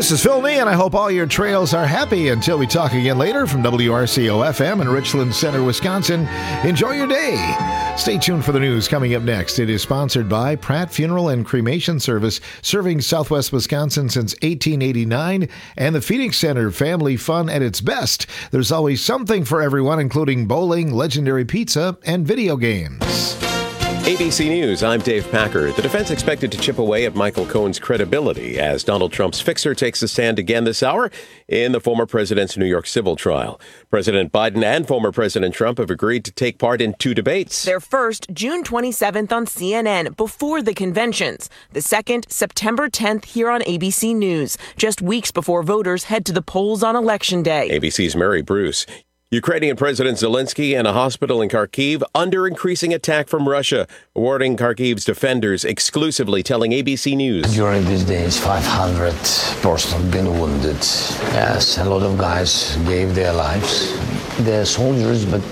This is Phil Nee, and I hope all your trails are happy until we talk again later from WRCO-FM in Richland Center, Wisconsin. Enjoy your day. Stay tuned for the news coming up next. It is sponsored by Pratt Funeral and Cremation Service, serving Southwest Wisconsin since 1889, and the Phoenix Center, family fun at its best. There's always something for everyone, including bowling, legendary pizza, and video games. ABC News, I'm Dave Packer. The defense expected to chip away at Michael Cohen's credibility as Donald Trump's fixer takes a stand again this hour in the former president's New York civil trial. President Biden and former President Trump have agreed to take part in two debates. Their first, June 27th on CNN, before the conventions. The second, September 10th here on ABC News, just weeks before voters head to the polls on Election Day. ABC's Mary Bruce. Ukrainian President Zelensky and a hospital in Kharkiv under increasing attack from Russia, awarding Kharkiv's defenders exclusively, telling ABC News. During these days, 500 persons have been wounded. Yes, a lot of guys gave their lives. They're soldiers, but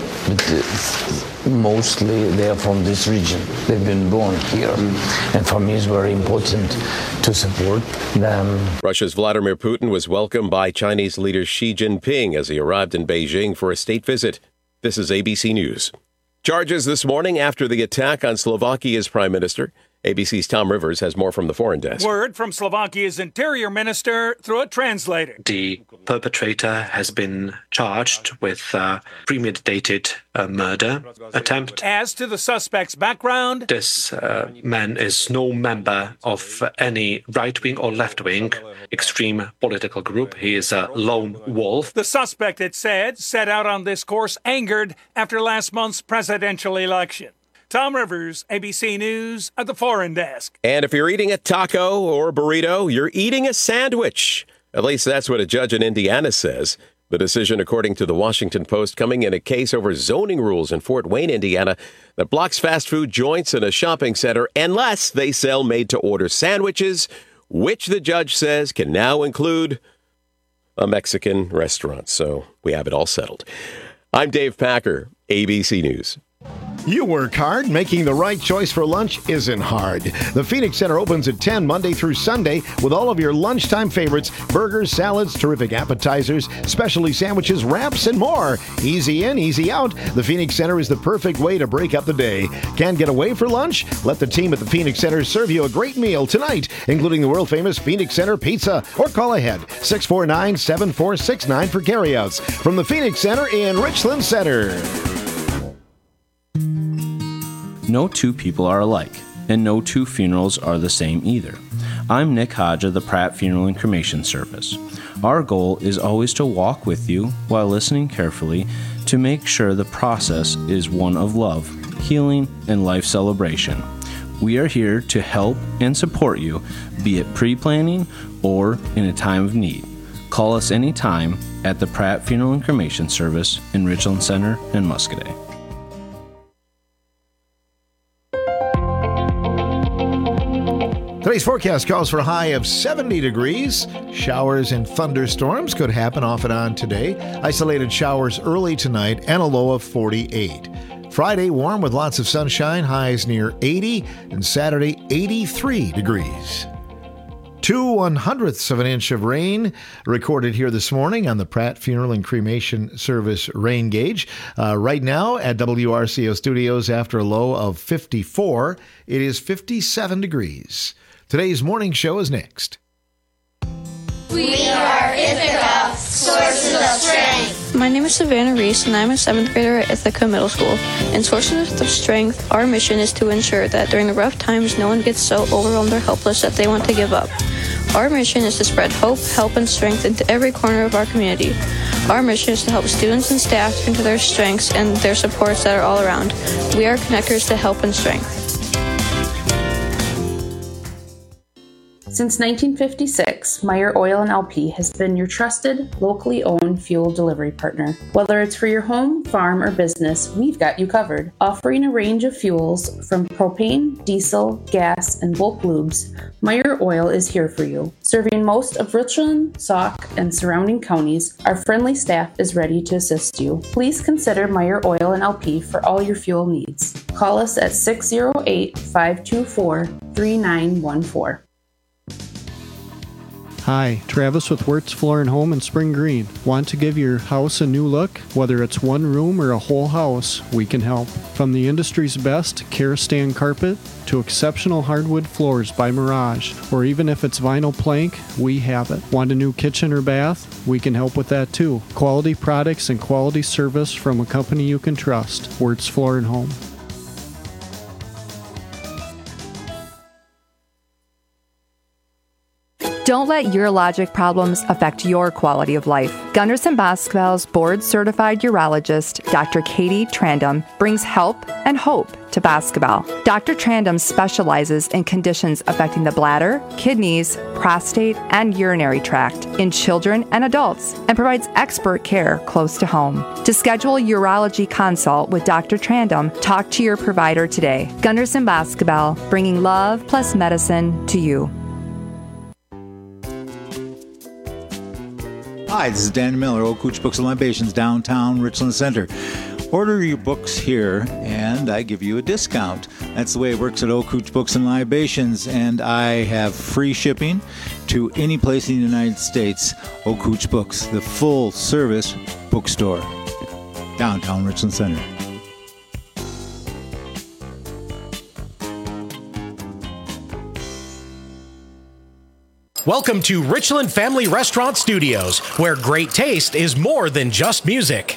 mostly they are from this region. They've been born here. And for me, it's very important to support them. Russia's Vladimir Putin was welcomed by Chinese leader Xi Jinping as he arrived in Beijing for a state visit. This is ABC News. Charges this morning after the attack on Slovakia's prime minister. ABC's Tom Rivers has more from the foreign desk. Word from Slovakia's interior minister through a translator. The perpetrator has been charged with premeditated murder attempt. As to the suspect's background, this man is no member of any right-wing or left-wing extreme political group. He is a lone wolf. The suspect, it said, set out on this course angered after last month's presidential election. Tom Rivers, ABC News at the Foreign Desk. And if you're eating a taco or a burrito, you're eating a sandwich. At least that's what a judge in Indiana says. The decision, according to the Washington Post, coming in a case over zoning rules in Fort Wayne, Indiana, that blocks fast food joints in a shopping center unless they sell made-to-order sandwiches, which the judge says can now include a Mexican restaurant. So we have it all settled. I'm Dave Packer, ABC News. You work hard. Making the right choice for lunch isn't hard. The Phoenix Center opens at 10 Monday through Sunday with all of your lunchtime favorites, burgers, salads, terrific appetizers, specialty sandwiches, wraps, and more. Easy in, easy out. The Phoenix Center is the perfect way to break up the day. Can't get away for lunch? Let the team at the Phoenix Center serve you a great meal tonight, including the world-famous Phoenix Center Pizza. Or call ahead, 649-7469 for carryouts. From the Phoenix Center in Richland Center. No two people are alike, and no two funerals are the same either. I'm Nick Hodge of the Pratt Funeral and Cremation Service. Our goal is always to walk with you while listening carefully to make sure the process is one of love, healing, and life celebration. We are here to help and support you, be it pre-planning or in a time of need. Call us anytime at the Pratt Funeral and Cremation Service in Richland Center and Muscadet. Today's forecast calls for a high of 70 degrees. Showers and thunderstorms could happen off and on today. Isolated showers early tonight and a low of 48. Friday, warm with lots of sunshine, highs near 80, and Saturday, 83 degrees. 2/100ths of an inch of rain recorded here this morning on the Pratt Funeral and Cremation Service rain gauge. Right now at WRCO Studios, after a low of 54, it is 57 degrees. Today's morning show is next. We are Ithaca, Sources of Strength. My name is Savannah Reese, and I'm a 7th grader at Ithaca Middle School. In Sources of Strength, our mission is to ensure that during the rough times, no one gets so overwhelmed or helpless that they want to give up. Our mission is to spread hope, help, and strength into every corner of our community. Our mission is to help students and staff into their strengths and their supports that are all around. We are connectors to help and strength. Since 1956, Meyer Oil and LP has been your trusted, locally owned fuel delivery partner. Whether it's for your home, farm, or business, we've got you covered. Offering a range of fuels from propane, diesel, gas, and bulk lubes, Meyer Oil is here for you. Serving most of Richland, Sauk, and surrounding counties, our friendly staff is ready to assist you. Please consider Meyer Oil and LP for all your fuel needs. Call us at 608-524-3914. Hi, Travis with Wirtz Floor & Home in Spring Green. Want to give your house a new look? Whether it's one room or a whole house, we can help. From the industry's best Kerastane carpet to exceptional hardwood floors by Mirage, or even if it's vinyl plank, we have it. Want a new kitchen or bath? We can help with that too. Quality products and quality service from a company you can trust. Wirtz Floor & Home. Don't let urologic problems affect your quality of life. Gunderson Basketball's board-certified urologist, Dr. Katie Trandum, brings help and hope to basketball. Dr. Trandum specializes in conditions affecting the bladder, kidneys, prostate, and urinary tract in children and adults, and provides expert care close to home. To schedule a urology consult with Dr. Trandum, talk to your provider today. Gunderson Basketball, bringing love plus medicine to you. Hi, this is Dan Miller, Old Cooch Books and Libations, downtown Richland Center. Order your books here, and I give you a discount. That's the way it works at Old Cooch Books and Libations, and I have free shipping to any place in the United States. Old Cooch Books, the full-service bookstore, downtown Richland Center. Welcome to Richland Family Restaurant Studios, where great taste is more than just music.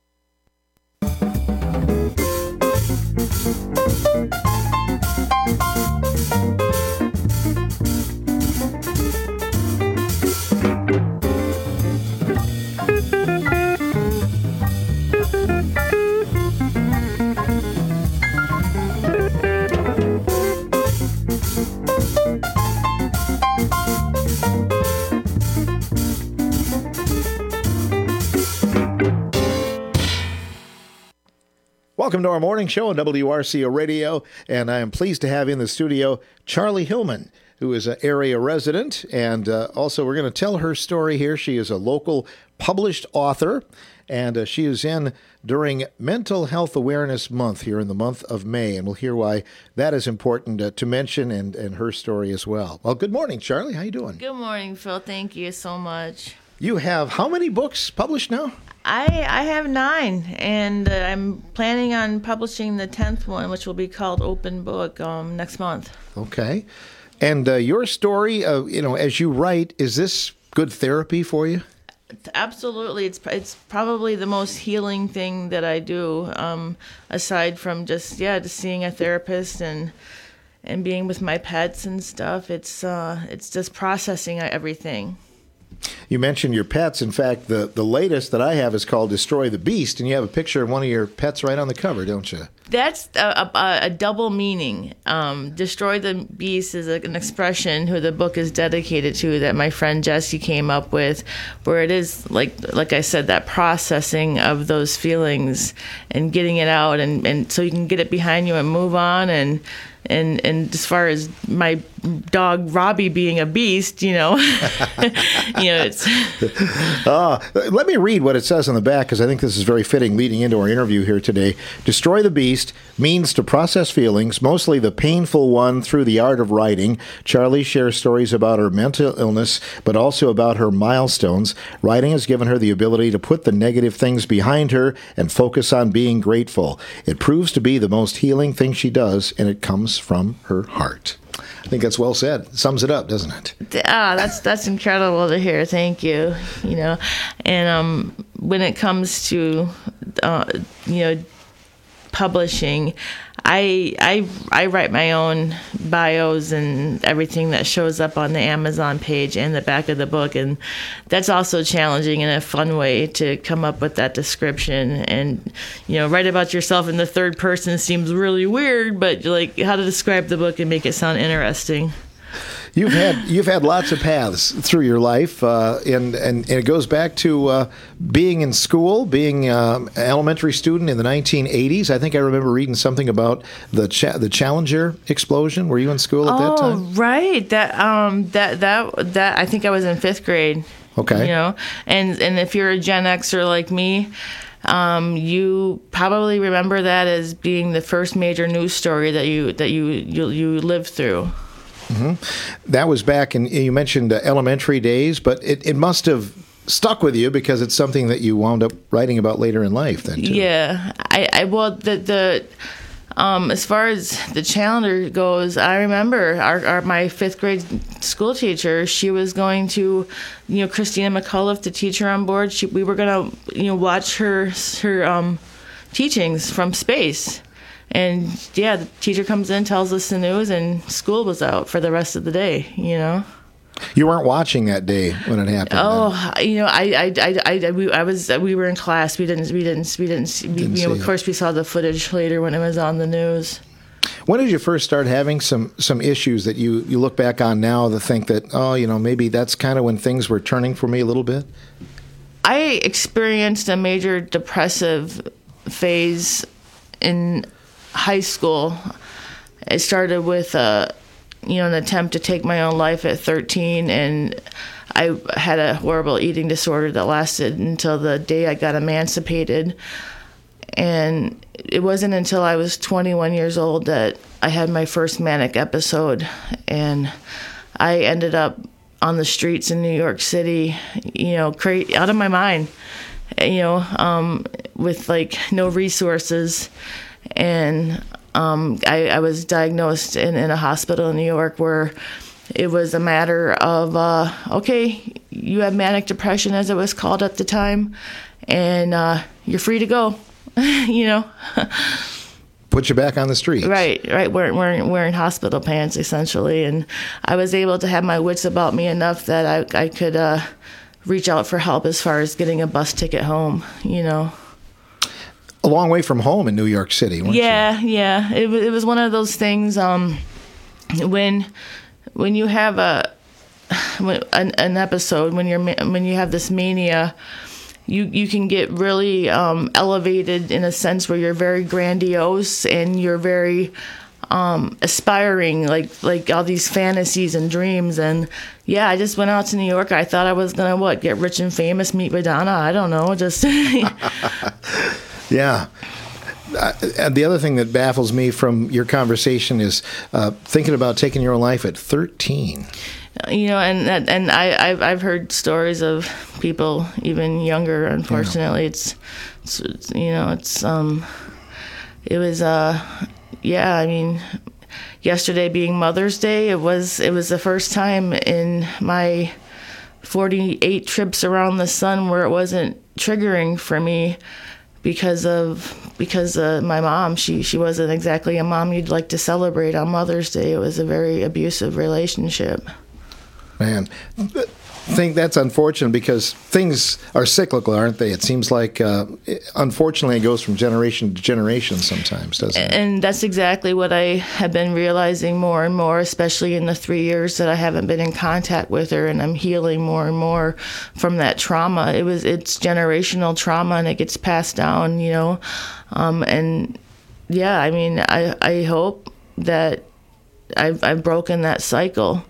Welcome to our morning show on WRCO Radio, and I am pleased to have in the studio Charlie Hillman, who is an area resident, and also we're going to tell her story here. She is a local published author, and she is in during Mental Health Awareness Month here in the month of May, and we'll hear why that is important to mention and her story as well. Well, good morning, Charlie. How you doing? Good morning, Phil. Thank you so much. You have how many books published now? I have 9, and I'm planning on publishing the 10th one, which will be called Open Book, next month. Okay. And your story, as you write, is this good therapy for you? Absolutely. It's probably the most healing thing that I do, aside from just seeing a therapist and being with my pets and stuff. It's just processing everything. You mentioned your pets. In fact, the latest that I have is called Destroy the Beast, and you have a picture of one of your pets right on the cover, don't you? That's a double meaning. Destroy the Beast is an expression who the book is dedicated to that my friend Jesse came up with, where it is, like I said, that processing of those feelings and getting it out, and so you can get it behind you and move on. And as far as my dog Robbie being a beast, it's. Let me read what it says on the back, because I think this is very fitting leading into our interview here today. Destroy the Beast means to process feelings, mostly the painful one, through the art of writing. Charlie shares stories about her mental illness, but also about her milestones. Writing has given her the ability to put the negative things behind her and focus on being grateful. It proves to be the most healing thing she does, and it comes from her heart. I think that's well said. It sums it up, doesn't it? That's incredible to hear. Thank you. And when it comes to publishing, I write my own bios and everything that shows up on the Amazon page and the back of the book, and that's also challenging in a fun way to come up with that description. And write about yourself in the third person seems really weird, but how to describe the book and make it sound interesting. You've had lots of paths through your life, and it goes back to being in school, being an elementary student in the 1980s. I think I remember reading something about the Challenger explosion. Were you in school at that time? Oh, right. That I think I was in 5th grade. Okay. And if you're a Gen Xer like me, you probably remember that as being the first major news story that you lived through. That was back in, you mentioned elementary days, but it must have stuck with you because it's something that you wound up writing about later in life then, too. Yeah. As far as the calendar goes, I remember my fifth grade school teacher, she was going to, Christina McCullough, the teacher on board, we were going to, watch her teachings from space. And yeah, the teacher comes in, tells us the news, and school was out for the rest of the day, You weren't watching that day when it happened. Oh, we were in class. We didn't see. Of course, we saw the footage later when it was on the news. When did you first start having some issues that you look back on now to think that, maybe that's kind of when things were turning for me a little bit? I experienced a major depressive phase in high school. It started with an attempt to take my own life at 13, and I had a horrible eating disorder that lasted until the day I got emancipated. And it wasn't until I was 21 years old that I had my first manic episode, and I ended up on the streets in New York City, out of my mind, with no resources. And I was diagnosed in a hospital in New York where it was a matter of, okay, you have manic depression, as it was called at the time, and you're free to go, Put you back on the streets. Right, wearing hospital pants, essentially. And I was able to have my wits about me enough that I could reach out for help as far as getting a bus ticket home, A long way from home in New York City, weren't you? Yeah. It was one of those things. When you have an episode, when you have this mania, you can get really elevated in a sense where you're very grandiose and you're very aspiring, like all these fantasies and dreams. And yeah, I just went out to New York. I thought I was gonna get rich and famous, meet Madonna. I don't know, just. Yeah. The other thing that baffles me from your conversation is thinking about taking your own life at 13. And I've heard stories of people even younger. Unfortunately, yesterday being Mother's Day, it was the first time in my 48 trips around the sun where it wasn't triggering for me. Because my mom, she wasn't exactly a mom you'd like to celebrate on Mother's Day. It was a very abusive relationship. Man, I think that's unfortunate because things are cyclical, aren't they? It seems like, unfortunately, it goes from generation to generation sometimes, doesn't it? And that's exactly what I have been realizing more and more, especially in the 3 years that I haven't been in contact with her, and I'm healing more and more from that trauma. It's generational trauma, and it gets passed down, and yeah, I hope that I've broken that cycle.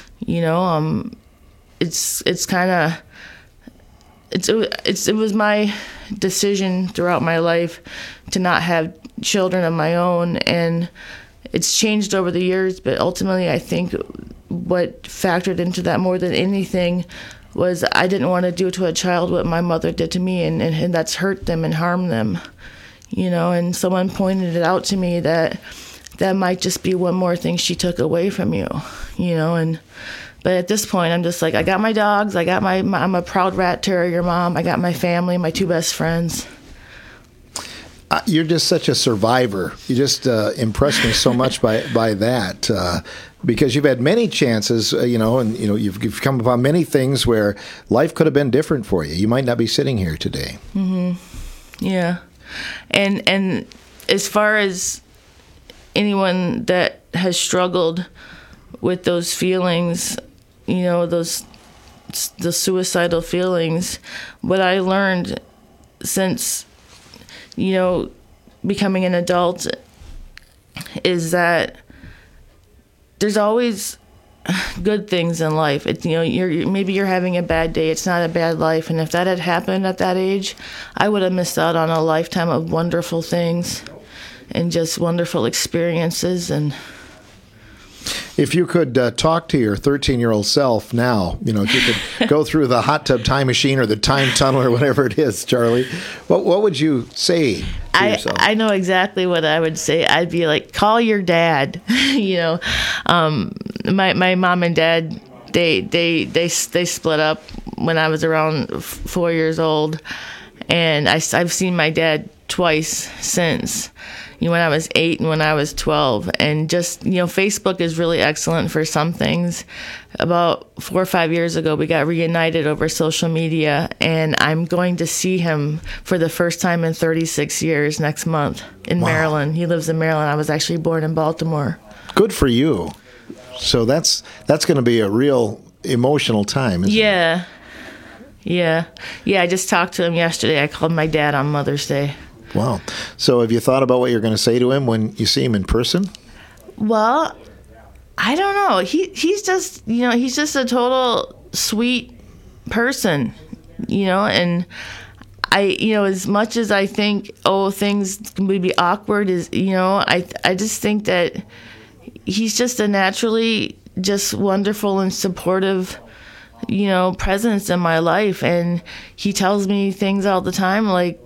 It was my decision throughout my life to not have children of my own, and it's changed over the years, but ultimately I think what factored into that more than anything was I didn't want to do to a child what my mother did to me, and that's hurt them and harm them, and someone pointed it out to me that might just be one more thing she took away from you, But at this point, I'm just like, I got my dogs, I'm a proud rat terrier mom, I got my family, my two best friends. You're just such a survivor. You just impress me so much by that, because you've had many chances, and you've come upon many things where life could have been different for you. You might not be sitting here today. Mm-hmm. Yeah, and as far as anyone that has struggled with those feelings, the suicidal feelings, what I learned since, becoming an adult is that there's always good things in life. Maybe you're having a bad day. It's not a bad life. And if that had happened at that age, I would have missed out on a lifetime of wonderful things and just wonderful experiences. And If you could talk to your 13-year-old self now, if you could go through the hot tub time machine or the time tunnel or whatever it is, Charlie, what would you say to yourself? I know exactly what I would say. I'd be like, call your dad. My mom and dad, they split up when I was around 4 years old, and I've seen my dad twice since. When I was 8 and when I was 12. And just, Facebook is really excellent for some things. About 4 or 5 years ago, we got reunited over social media, and I'm going to see him for the first time in 36 years next month in Maryland. He lives in Maryland. I was actually born in Baltimore. Good for you. So that's going to be a real emotional time, isn't it? Yeah, I just talked to him yesterday. I called my dad on Mother's Day. Wow. So have you thought about what you're going to say to him when you see him in person? Well, I don't know. He's just, he's just a total sweet person, and I, as much as I think, things would be awkward, I just think that he's just a naturally just wonderful and supportive, presence in my life. And he tells me things all the time, like,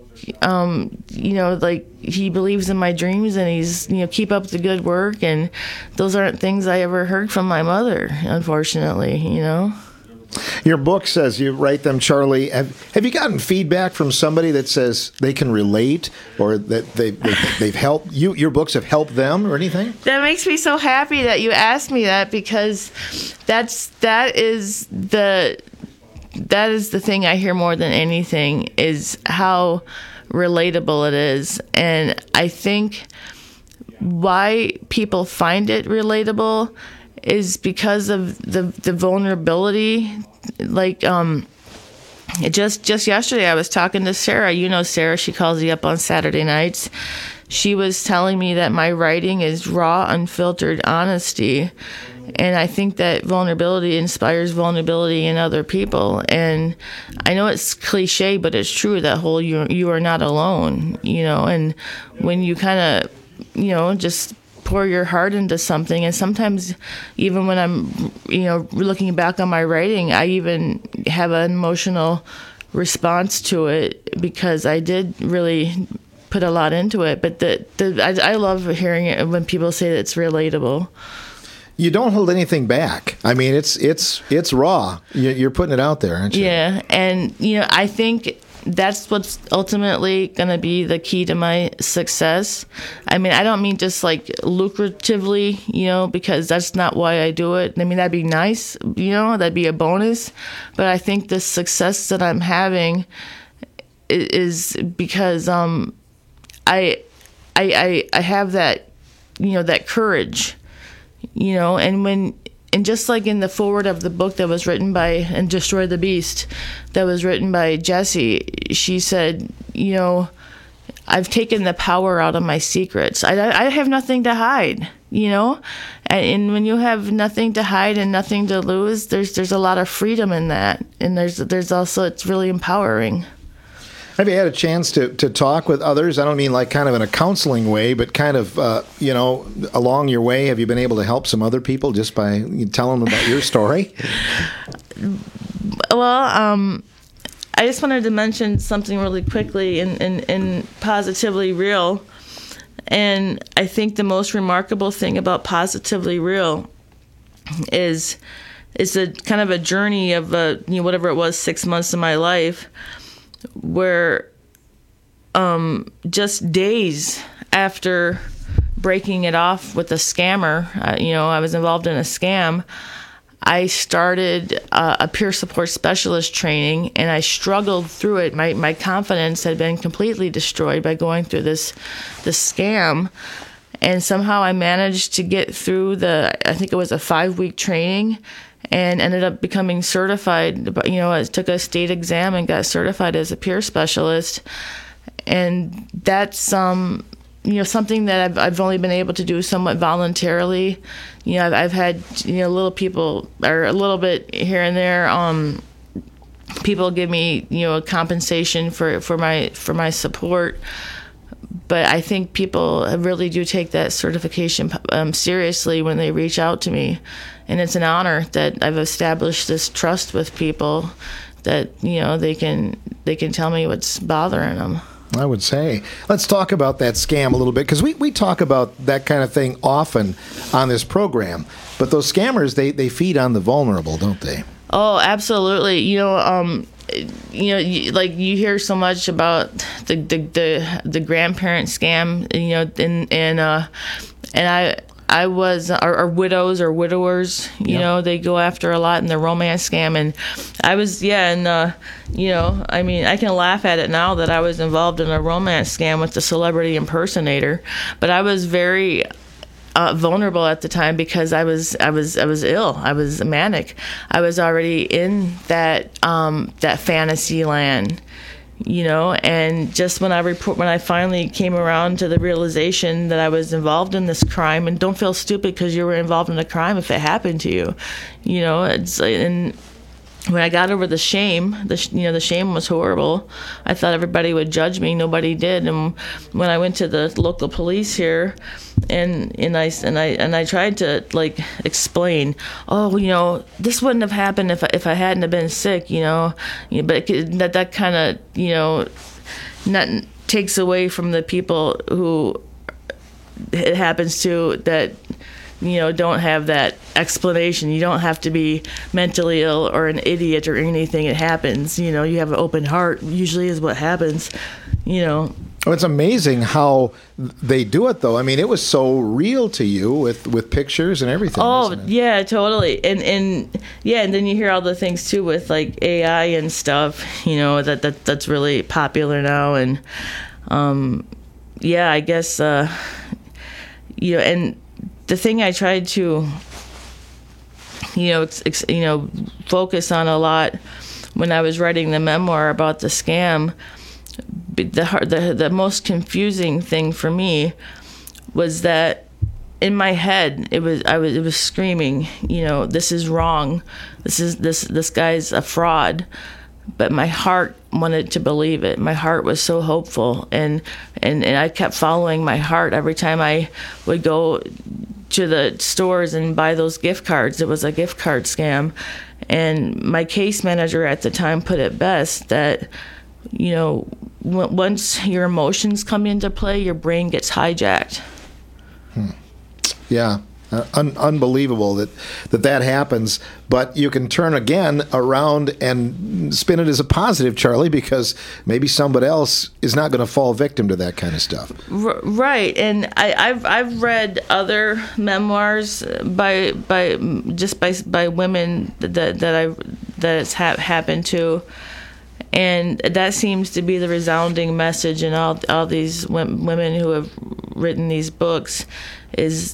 like he believes in my dreams, and he's, keep up the good work. And those aren't things I ever heard from my mother, unfortunately, Your book says you write them, Charlie. Have you gotten feedback from somebody that says they can relate, or that they've helped you? Your books have helped them, or anything? That makes me so happy that you asked me that, because that is the thing I hear more than anything, is how relatable it is. And I think why people find it relatable is because of the vulnerability. Like, just yesterday I was talking to Sarah. Sarah, she calls you up on Saturday nights. She was telling me that my writing is raw, unfiltered honesty. And I think that vulnerability inspires vulnerability in other people. And I know it's cliche, but it's true, that whole you are not alone, and when you kind of, just pour your heart into something. And sometimes even when I'm, looking back on my writing, I even have an emotional response to it, because I did really put a lot into it. But I love hearing it when people say that it's relatable. You don't hold anything back. I mean, it's raw. You're putting it out there, aren't you? Yeah, and I think that's what's ultimately going to be the key to my success. I mean, I don't mean just like lucratively, because that's not why I do it. I mean, that'd be nice, that'd be a bonus. But I think the success that I'm having is because I have that, that courage. And just like in the foreword of the book that was written by, and Destroy the Beast, that was written by Jessie, she said, I've taken the power out of my secrets. I have nothing to hide, and when you have nothing to hide and nothing to lose, there's a lot of freedom in that. And there's also, it's really empowering. Have you had a chance to talk with others? I don't mean like kind of in a counseling way, but kind of, along your way, have you been able to help some other people just by telling them about your story? Well, I just wanted to mention something really quickly in Positively Real. And I think the most remarkable thing about Positively Real is a kind of a journey of whatever it was, 6 months of my life, where just days after breaking it off with a scammer, I was involved in a scam, I started a peer support specialist training, and I struggled through it. My confidence had been completely destroyed by going through this scam, and somehow I managed to get through I think it was a 5-week training, and ended up becoming certified. I took a state exam and got certified as a peer specialist. And that's something that I've only been able to do somewhat voluntarily. I've had little people, or a little bit here and there. People give me a compensation for my support. But I think people really do take that certification seriously when they reach out to me. And it's an honor that I've established this trust with people that, they can tell me what's bothering them. I would say. Let's talk about that scam a little bit, because we talk about that kind of thing often on this program. But those scammers, they feed on the vulnerable, don't they? Oh, absolutely. Like you hear so much about the grandparent scam, and I was, or widows or widowers, they go after a lot in the romance scam. And I was, I can laugh at it now that I was involved in a romance scam with the celebrity impersonator, but I was very vulnerable at the time because I was ill. I was manic. I was already in that fantasy land. And just when I finally came around to the realization that I was involved in this crime, and don't feel stupid because you were involved in a crime if it happened to you, and when I got over the shame, the shame was horrible. I thought everybody would judge me. Nobody did. And when I went to the local police here, and I tried to explain, this wouldn't have happened if I hadn't have been sick, but that kind of not takes away from the people who it happens to that don't have that explanation. You don't have to be mentally ill or an idiot or anything. It happens. You have an open heart, usually is what happens, Oh, it's amazing how they do it, though. I mean, it was so real to you with pictures and everything. Oh, yeah, totally. And then you hear all the things, too, with, AI and stuff, that's really popular now. And, I guess, and the thing I tried to, focus on a lot when I was writing the memoir about the scam, the most confusing thing for me was that in my head it was screaming, this is wrong, this guy's a fraud, but my heart wanted to believe it. My heart was so hopeful, and I kept following my heart every time I would go to the stores and buy those gift cards. It was a gift card scam. And my case manager at the time put it best that, once your emotions come into play, your brain gets hijacked. Yeah. Unbelievable that happens, but you can turn again around and spin it as a positive, Charlie, because maybe somebody else is not going to fall victim to that kind of stuff. Right, and I've read other memoirs by women that it's happened to, and that seems to be the resounding message in all these women who have written these books is,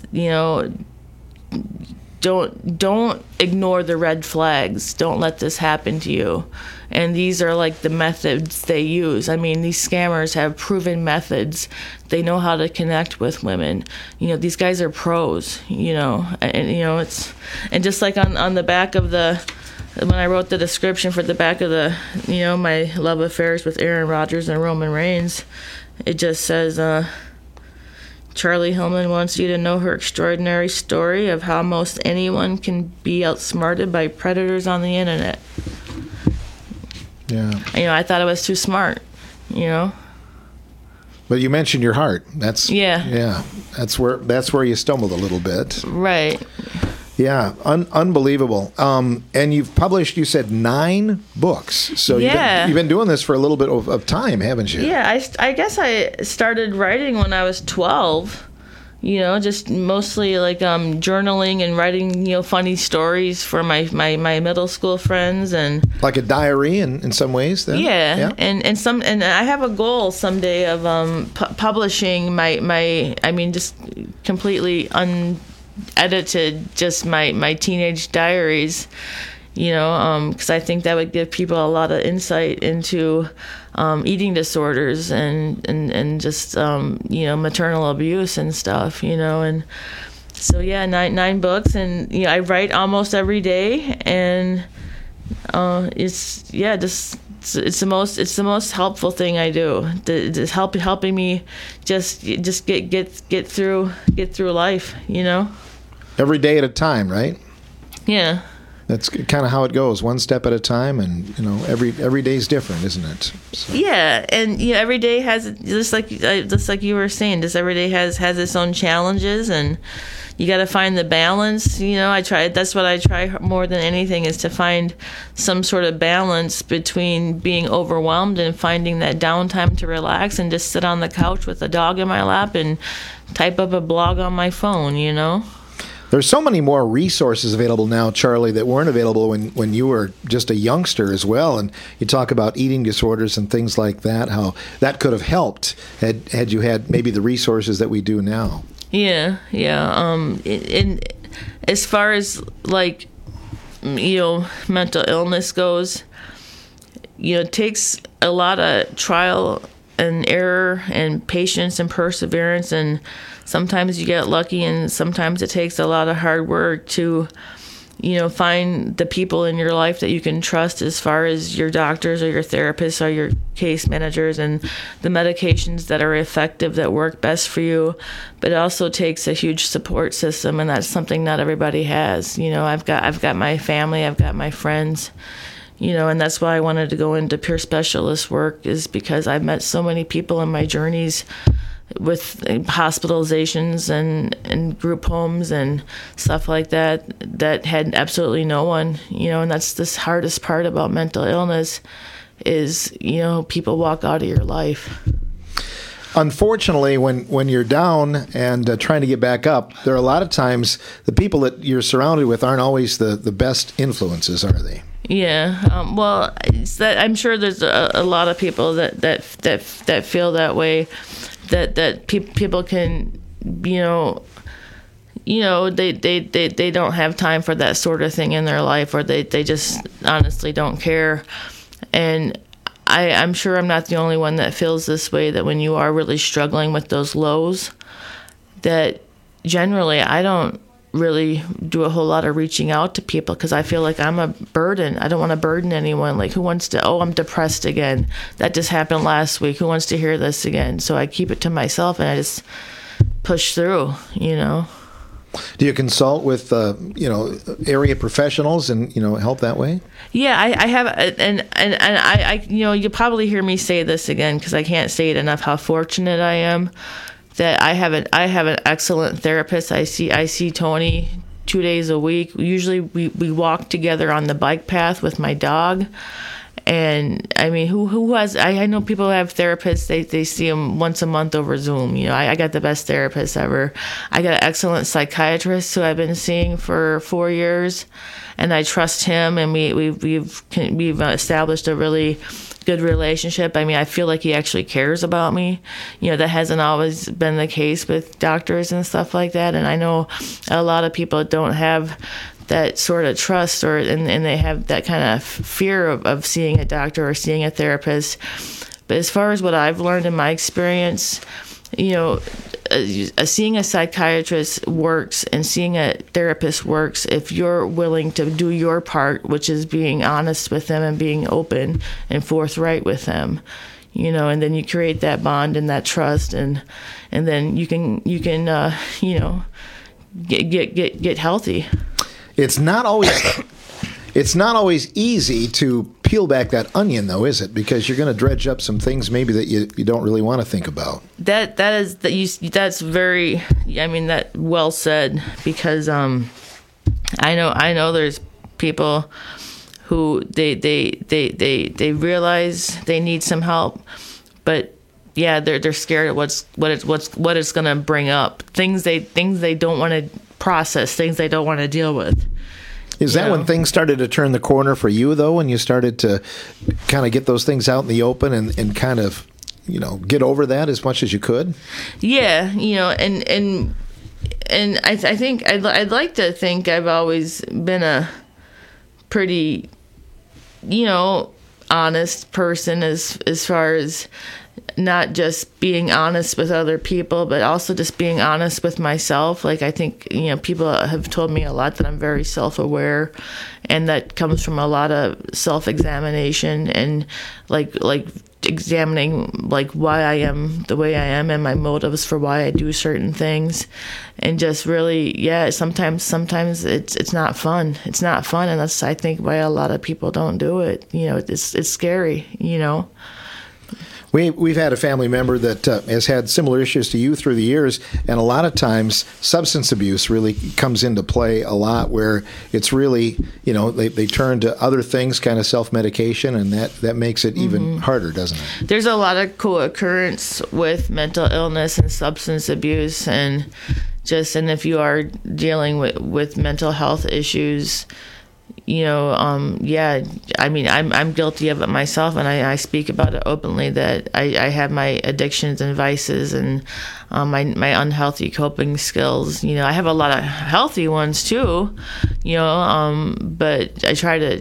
don't ignore the red flags. Don't let this happen to you. And these are the methods they use. I mean, these scammers have proven methods. They know how to connect with women. These guys are pros, and it's, and just on the back of when I wrote the description for the back of my love affairs with Aaron Rodgers and Roman Reigns, it just says, Charlie Hillman wants you to know her extraordinary story of how most anyone can be outsmarted by predators on the internet. Yeah. I thought I was too smart, But you mentioned your heart. That's yeah. That's where you stumbled a little bit. Right. Yeah, unbelievable. And you've published, you said, 9 books. So you've been doing this for a little bit of time, haven't you? Yeah, I guess I started writing when I was 12. Just mostly journaling and writing, funny stories for my middle school friends, and like a diary in some ways. Then? Yeah. And I have a goal someday of publishing just completely unedited, just my teenage diaries, because I think that would give people a lot of insight into eating disorders and just maternal abuse and stuff, and so 9 books, and I write almost every day, and it's just it's the most helpful thing I do. It's helping me just get through life, you know. Every day at a time, right? Yeah. That's kind of how it goes, one step at a time, and every day's different, isn't it? So. Yeah, and every day has, just like you were saying, just every day has its own challenges, and you got to find the balance. That's what I try more than anything, is to find some sort of balance between being overwhelmed and finding that downtime to relax and just sit on the couch with a dog in my lap and type up a blog on my phone, There's so many more resources available now, Charlie, that weren't available when you were just a youngster as well. And you talk about eating disorders and things like that, how that could have helped had you had maybe the resources that we do now. Yeah. In as far as mental illness goes, it takes a lot of trial and error and patience and perseverance, and sometimes you get lucky, and sometimes it takes a lot of hard work to find the people in your life that you can trust, as far as your doctors or your therapists or your case managers, and the medications that are effective, that work best for you. But it also takes a huge support system, and that's something not everybody has. I've got my family, I've got my friends, and that's why I wanted to go into peer specialist work, is because I've met so many people in my journeys with hospitalizations and group homes and stuff like that had absolutely no one, and that's the hardest part about mental illness, is, people walk out of your life. Unfortunately, when you're down and trying to get back up, there are a lot of times the people that you're surrounded with aren't always the best influences, are they? Yeah. Well, I'm sure there's a lot of people that feel that way. That people can, they don't have time for that sort of thing in their life, or they just honestly don't care. And I'm sure I'm not the only one that feels this way, that when you are really struggling with those lows, that generally I don't really do a whole lot of reaching out to people, because I feel like I'm a burden. I don't want to burden anyone. Who wants to, I'm depressed again. That just happened last week. Who wants to hear this again? So I keep it to myself, and I just push through, Do you consult with, area professionals and, help that way? Yeah, I have, and I you'll probably hear me say this again, because I can't say it enough, how fortunate I am that I have an excellent therapist. I see Tony 2 days a week. Usually we walk together on the bike path with my dog. And I mean, who has, I know people who have therapists, they see them once a month over Zoom. I got the best therapist ever. I got an excellent psychiatrist who I've been seeing for 4 years, and I trust him, and we've established a really good relationship. I mean, I feel like he actually cares about me. That hasn't always been the case with doctors and stuff like that. And I know a lot of people don't have that sort of trust, and they have that kind of fear of seeing a doctor or seeing a therapist. But as far as what I've learned in my experience, seeing a psychiatrist works, and seeing a therapist works if you're willing to do your part, which is being honest with them and being open and forthright with them, and then you create that bond and that trust, and then you can get healthy. It's not always easy to peel back that onion, though, is it? Because you're going to dredge up some things maybe that you don't really want to think about. That's very, that well said, because I know there's people who they realize they need some help, but yeah, they're scared of what it's going to bring up, things they don't want to process, things they don't want to deal with. Is that when things started to turn the corner for you, though, when you started to kind of get those things out in the open and kind of, get over that as much as you could? Yeah, and I think I'd like to think I've always been a pretty, honest person as far as not just being honest with other people, but also just being honest with myself. Like, I think, people have told me a lot that I'm very self-aware, and that comes from a lot of self-examination and like examining like why I am the way I am and my motives for why I do certain things. And just really, sometimes it's not fun. It's not fun, and that's, I think, why a lot of people don't do it. It's scary, We've had a family member that has had similar issues to you through the years, and a lot of times substance abuse really comes into play a lot, where it's really, they turn to other things, kind of self-medication, and that makes it even harder, doesn't it? There's a lot of co-occurrence with mental illness and substance abuse, and if you are dealing with mental health issues, I'm guilty of it myself, and I speak about it openly, that I have my addictions and vices and my unhealthy coping skills. I have a lot of healthy ones too, but I try to,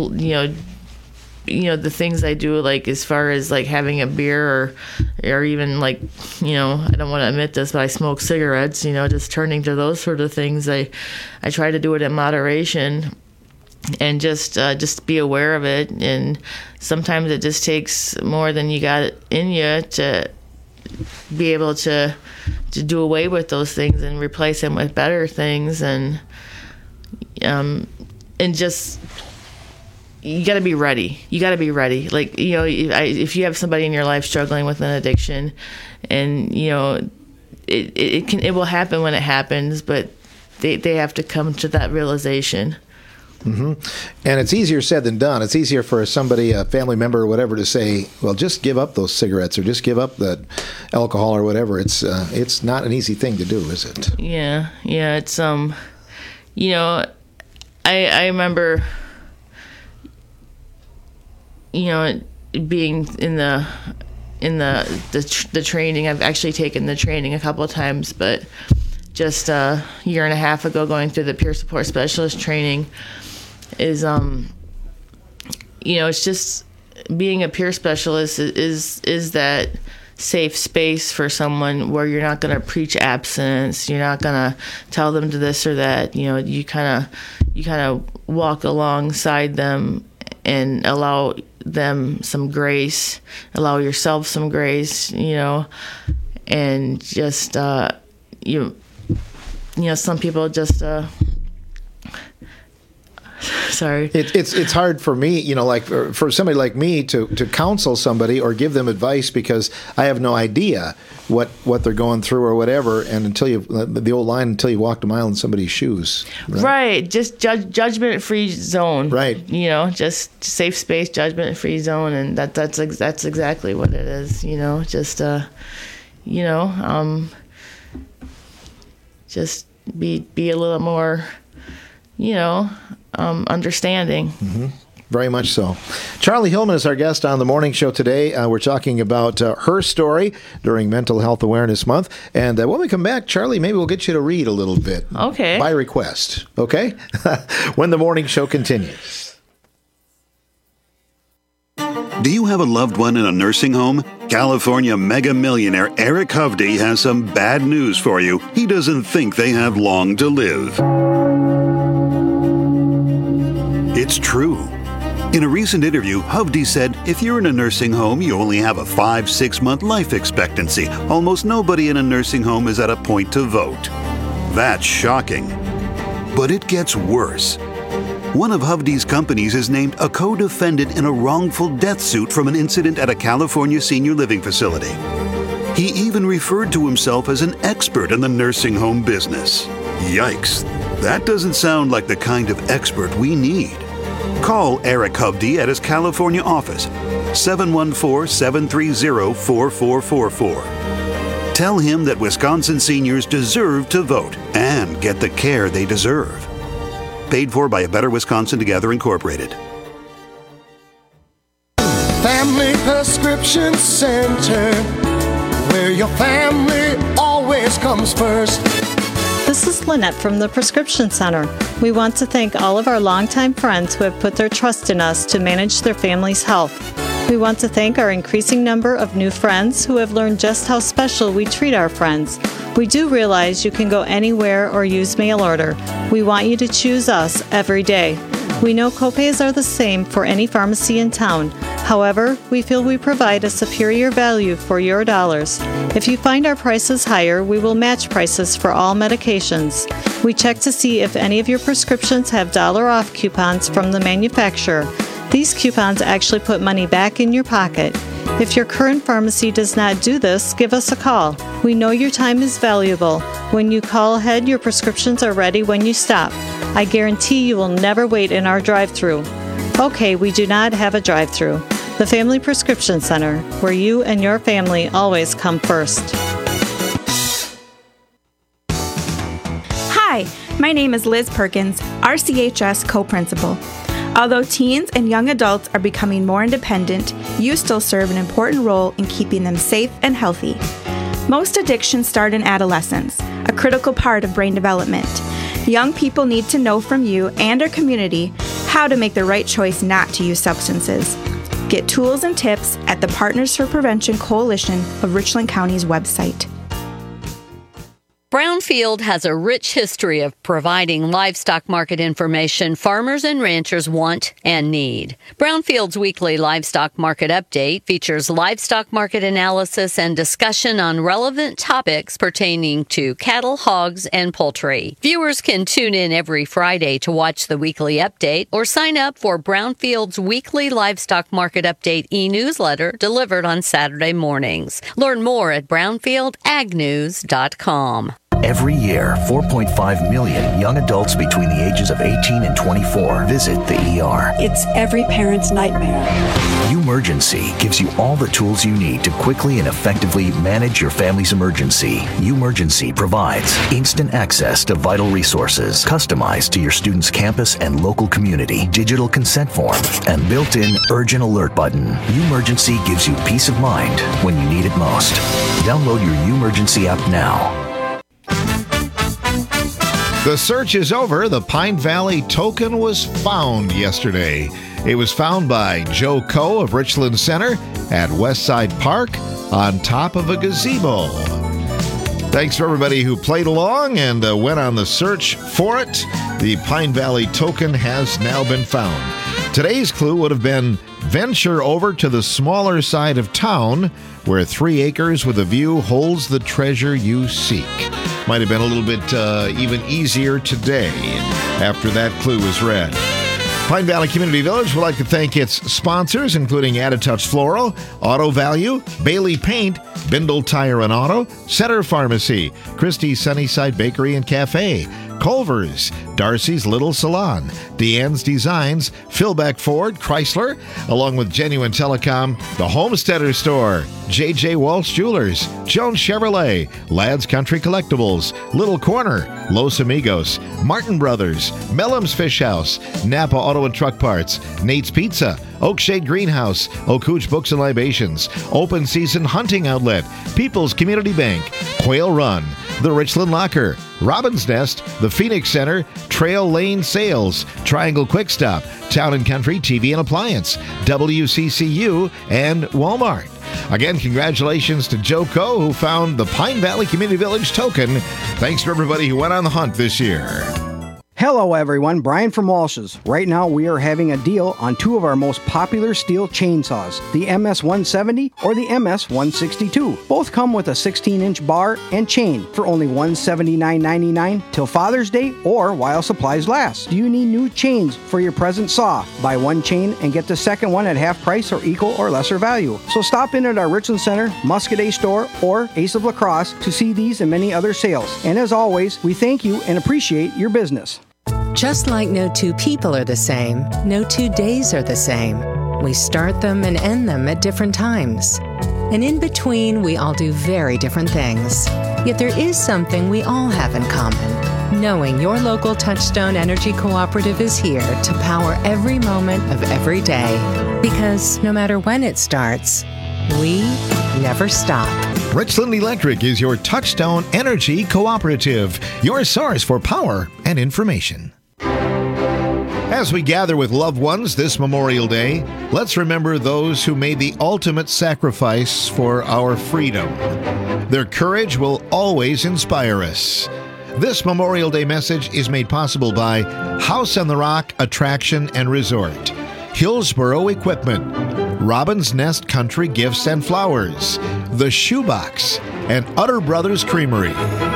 the things I do, like as far as like having a beer or even like, I don't want to admit this, but I smoke cigarettes, just turning to those sort of things. I try to do it in moderation. And just be aware of it, and sometimes it just takes more than you got in you to be able to do away with those things and replace them with better things, and just you got to be ready. You got to be ready. Like if you have somebody in your life struggling with an addiction, and it will happen when it happens, but they have to come to that realization. Mm-hmm. And it's easier said than done. It's easier for somebody, a family member or whatever, to say, well, just give up those cigarettes or just give up that alcohol or whatever. It's not an easy thing to do, is it? Yeah. It's, I remember, being in the training. I've actually taken the training a couple of times, but just a year and a half ago, going through the peer support specialist training, is it's just being a peer specialist is that safe space for someone where you're not going to preach abstinence, you're not going to tell them to this or that. You kind of walk alongside them and allow them some grace, allow yourself some grace, and just some people just sorry. It's hard for me, like for somebody like me to counsel somebody or give them advice, because I have no idea what they're going through or whatever, and until you walked a mile in somebody's shoes. Right. Just judgment-free zone. Right. Just safe space, judgment-free zone, and that's exactly what it is. Just be a little more, understanding. Mm-hmm. Very much so. Charlie Hillman is our guest on the morning show today. We're talking about her story during Mental Health Awareness Month. And when we come back, Charlie, maybe we'll get you to read a little bit. Okay. By request. Okay? When the morning show continues. Do you have a loved one in a nursing home? California mega millionaire Eric Hovde has some bad news for you. He doesn't think they have long to live. It's true. In a recent interview, Hovde said, if you're in a nursing home, you only have a 5-6 month life expectancy. Almost nobody in a nursing home is at a point to vote. That's shocking. But it gets worse. One of Hovde's companies is named a co-defendant in a wrongful death suit from an incident at a California senior living facility. He even referred to himself as an expert in the nursing home business. Yikes. That doesn't sound like the kind of expert we need. Call Eric Hovde at his California office, 714-730-4444. Tell him that Wisconsin seniors deserve to vote and get the care they deserve. Paid for by A Better Wisconsin Together Incorporated. Family Prescription Center, where your family always comes first. This is Lynette from the Prescription Center. We want to thank all of our longtime friends who have put their trust in us to manage their family's health. We want to thank our increasing number of new friends who have learned just how special we treat our friends. We do realize you can go anywhere or use mail order. We want you to choose us every day. We know copays are the same for any pharmacy in town. However, we feel we provide a superior value for your dollars. If you find our prices higher, we will match prices for all medications. We check to see if any of your prescriptions have dollar off coupons from the manufacturer. These coupons actually put money back in your pocket. If your current pharmacy does not do this, give us a call. We know your time is valuable. When you call ahead, your prescriptions are ready when you stop. I guarantee you will never wait in our drive-thru. Okay, we do not have a drive-thru. The Family Prescription Center, where you and your family always come first. Hi, my name is Liz Perkins, RCHS co-principal. Although teens and young adults are becoming more independent, you still serve an important role in keeping them safe and healthy. Most addictions start in adolescence, a critical part of brain development. Young people need to know from you and our community how to make the right choice not to use substances. Get tools and tips at the Partners for Prevention Coalition of Richland County's website. Brownfield has a rich history of providing livestock market information farmers and ranchers want and need. Brownfield's weekly livestock market update features livestock market analysis and discussion on relevant topics pertaining to cattle, hogs, and poultry. Viewers can tune in every Friday to watch the weekly update or sign up for Brownfield's weekly livestock market update e-newsletter delivered on Saturday mornings. Learn more at brownfieldagnews.com. Every year, 4.5 million young adults between the ages of 18 and 24 visit the ER. It's every parent's nightmare. Umergency gives you all the tools you need to quickly and effectively manage your family's emergency. Umergency provides instant access to vital resources, customized to your student's campus and local community, digital consent form, and built-in urgent alert button. Umergency gives you peace of mind when you need it most. Download your Umergency app now. The search is over. The Pine Valley token was found yesterday. It was found by Joe Coe of Richland Center at Westside Park on top of a gazebo. Thanks for everybody who played along and went on the search for it. The Pine Valley token has now been found. Today's clue would have been venture over to the smaller side of town where 3 acres with a view holds the treasure you seek. Might have been a little bit even easier today after that clue was read. Pine Valley Community Village would like to thank its sponsors, including Attitude Floral, Auto Value, Bailey Paint, Bindle Tire and Auto, Center Pharmacy, Christie's Sunnyside Bakery and Cafe, Culver's, Darcy's Little Salon, Deanne's Designs, Philbeck Ford, Chrysler, along with Genuine Telecom, The Homesteader Store, J.J. Walsh Jewelers, Jones Chevrolet, Ladd's Country Collectibles, Little Corner, Los Amigos, Martin Brothers, Mellum's Fish House, Napa Auto and Truck Parts, Nate's Pizza, Oakshade Greenhouse, Ocooch Books and Libations, Open Season Hunting Outlet, People's Community Bank, Quail Run, The Richland Locker, Robin's Nest, the Phoenix Center, Trail Lane Sales, Triangle Quick Stop, Town and Country TV and Appliance, WCCU, and Walmart. Again, congratulations to Joe Coe, who found the Pine Valley Community Village token. Thanks to everybody who went on the hunt this year. Hello everyone, Brian from Walsh's. Right now we are having a deal on 2 of our most popular steel chainsaws, the MS-170 or the MS-162. Both come with a 16-inch bar and chain for only $179.99 till Father's Day or while supplies last. Do you need new chains for your present saw? Buy one chain and get the second one at half price or equal or lesser value. So stop in at our Richland Center, Muscadet store, or Ace of La Crosse to see these and many other sales. And as always, we thank you and appreciate your business. Just like no 2 people are the same, no 2 days are the same. We start them and end them at different times. And in between, we all do very different things. Yet there is something we all have in common. Knowing your local Touchstone Energy Cooperative is here to power every moment of every day. Because no matter when it starts, we never stop. Richland Electric is your Touchstone Energy Cooperative, your source for power and information. As we gather with loved ones this Memorial Day, let's remember those who made the ultimate sacrifice for our freedom. Their courage will always inspire us. This Memorial Day message is made possible by House on the Rock Attraction and Resort, Hillsboro Equipment, Robin's Nest Country Gifts and Flowers, The Shoebox, and Utter Brothers Creamery.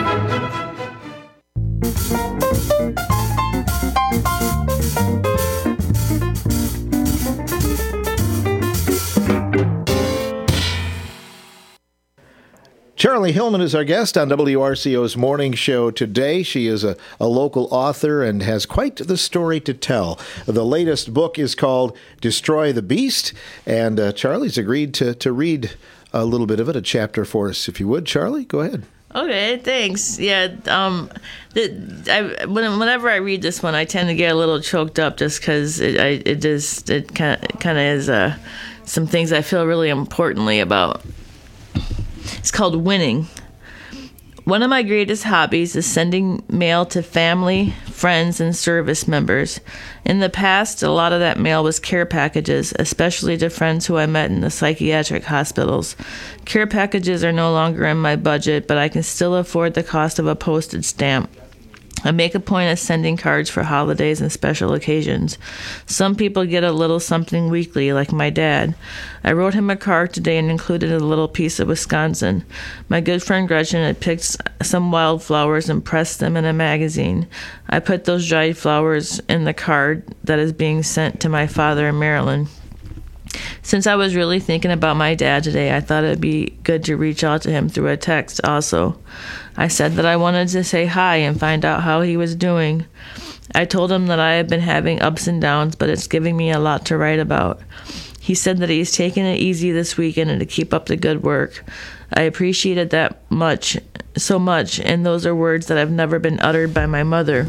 Charlie Hillman is our guest on WRCO's morning show today. She is a local author and has quite the story to tell. The latest book is called Destroy the Beast, and Charlie's agreed to read a little bit of it, a chapter for us. If you would, Charlie, go ahead. Okay, thanks. Yeah, whenever I read this one, I tend to get a little choked up just because it kind of is some things I feel really importantly about. It's called Winning. One of my greatest hobbies is sending mail to family, friends, and service members. In the past, a lot of that mail was care packages, especially to friends who I met in the psychiatric hospitals. Care packages are no longer in my budget, but I can still afford the cost of a postage stamp. I make a point of sending cards for holidays and special occasions. Some people get a little something weekly, like my dad. I wrote him a card today and included a little piece of Wisconsin. My good friend Gretchen had picked some wildflowers and pressed them in a magazine. I put those dried flowers in the card that is being sent to my father in Maryland. Since I was really thinking about my dad today, I thought it'd be good to reach out to him through a text also. I said that I wanted to say hi and find out how he was doing. I told him that I have been having ups and downs, but it's giving me a lot to write about. He said that he's taking it easy this weekend and to keep up the good work. I appreciated that so much, and those are words that have never been uttered by my mother.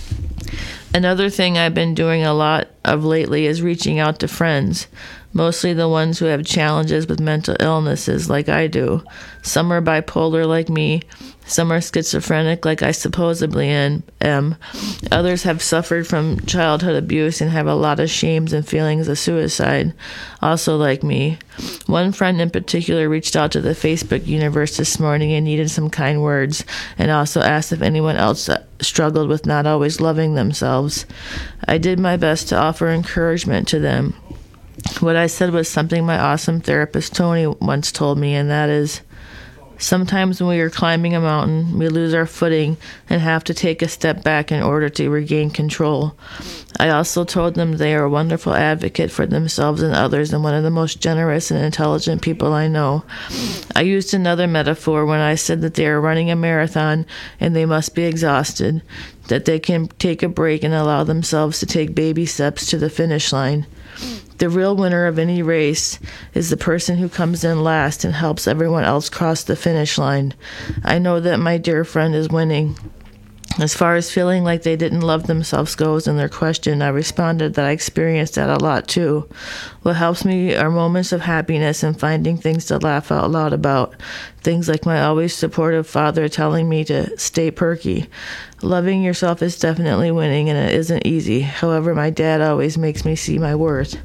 Another thing I've been doing a lot of lately is reaching out to friends, mostly the ones who have challenges with mental illnesses like I do. Some are bipolar like me. Some are schizophrenic like I supposedly am. Others have suffered from childhood abuse and have a lot of shames and feelings of suicide, also like me. One friend in particular reached out to the Facebook universe this morning and needed some kind words, and also asked if anyone else struggled with not always loving themselves. I did my best to offer encouragement to them. What I said was something my awesome therapist Tony once told me, and that is, sometimes when we are climbing a mountain, we lose our footing and have to take a step back in order to regain control. I also told them they are a wonderful advocate for themselves and others and one of the most generous and intelligent people I know. I used another metaphor when I said that they are running a marathon and they must be exhausted, that they can take a break and allow themselves to take baby steps to the finish line. The real winner of any race is the person who comes in last and helps everyone else cross the finish line. I know that my dear friend is winning. As far as feeling like they didn't love themselves goes in their question, I responded that I experienced that a lot too. What helps me are moments of happiness and finding things to laugh out loud about. Things like my always supportive father telling me to stay perky. Loving yourself is definitely winning, and it isn't easy. However, my dad always makes me see my worth.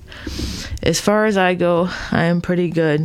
As far as I go, I am pretty good.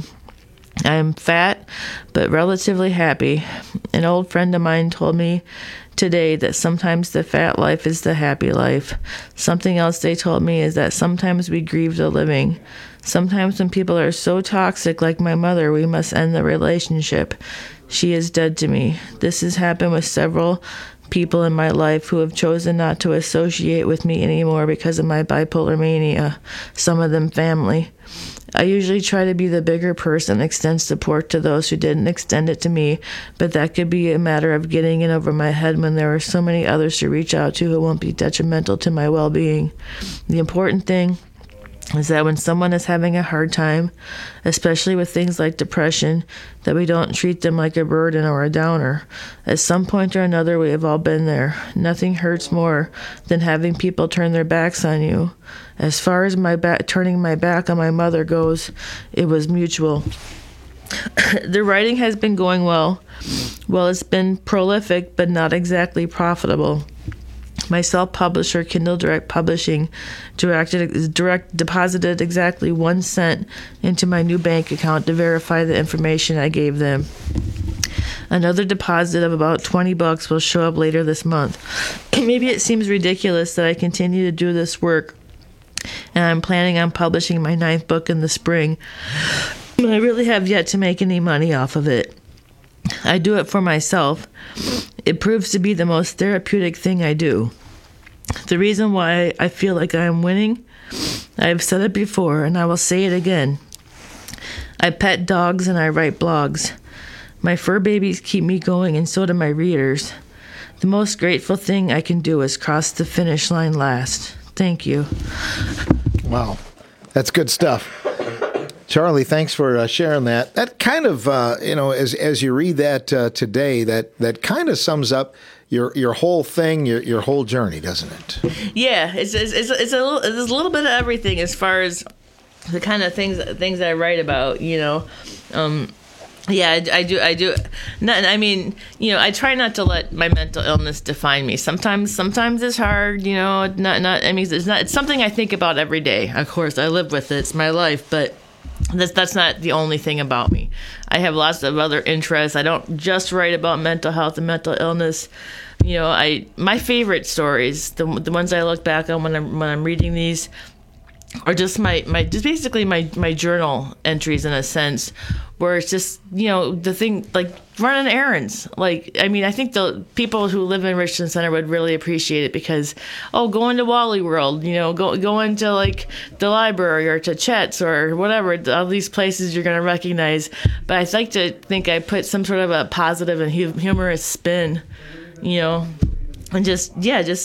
I am fat, but relatively happy. An old friend of mine told me today that sometimes the fat life is the happy life. Something else they told me is that sometimes we grieve the living. Sometimes when people are so toxic like my mother, we must end the relationship. She is dead to me. This has happened with several people in my life who have chosen not to associate with me anymore because of my bipolar mania, some of them family. I usually try to be the bigger person, extend support to those who didn't extend it to me, but that could be a matter of getting in over my head when there are so many others to reach out to who won't be detrimental to my well-being. The important thing is that when someone is having a hard time, especially with things like depression, that we don't treat them like a burden or a downer. At some point or another, we have all been there. Nothing hurts more than having people turn their backs on you. As far as turning my back on my mother goes, it was mutual. The writing has been going well. Well, it's been prolific, but not exactly profitable. My self-publisher, Kindle Direct Publishing, deposited exactly 1 cent into my new bank account to verify the information I gave them. Another deposit of about $20 will show up later this month. Maybe it seems ridiculous that I continue to do this work, and I'm planning on publishing my 9th book in the spring, but I really have yet to make any money off of it. I do it for myself. It proves to be the most therapeutic thing I do. The reason why I feel like I am winning, I have said it before and I will say it again. I pet dogs and I write blogs. My fur babies keep me going, and so do my readers. The most grateful thing I can do is cross the finish line last. Thank you. Wow, that's good stuff. Charlie, thanks for sharing that. That kind of, as you read that today, that kind of sums up your whole thing, your whole journey, doesn't it? Yeah, it's a little bit of everything as far as the kind of things that I write about. Yeah, I do. I mean, I try not to let my mental illness define me. Sometimes it's hard. It's something I think about every day. Of course, I live with it. It's my life, but that's not the only thing about me. I have lots of other interests. I don't just write about mental health and mental illness. My favorite stories, the ones I look back on when I'm reading these, are just basically my journal entries, in a sense, where it's just the thing, like running errands. I think the people who live in Richland Center would really appreciate it, because going to Wally World, going to like the library or to Chet's or whatever, all these places you're going to recognize. But I like to think I put some sort of a positive and humorous spin, and just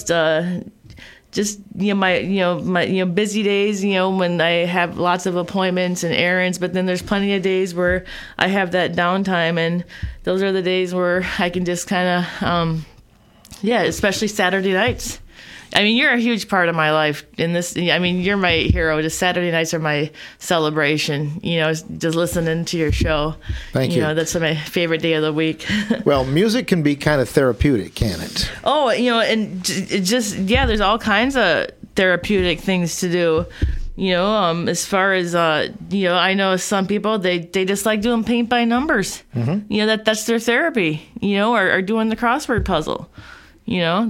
my busy days, when I have lots of appointments and errands, but then there's plenty of days where I have that downtime, and those are the days where I can just kind of, especially Saturday nights. I mean, you're a huge part of my life in this. I mean, you're my hero. Just Saturday nights are my celebration, just listening to your show. Thank you. That's my favorite day of the week. Well, music can be kind of therapeutic, can it? Oh, and it just, there's all kinds of therapeutic things to do. As far as, I know some people, they just like doing paint by numbers. Mm-hmm. That's their therapy, or doing the crossword puzzle. I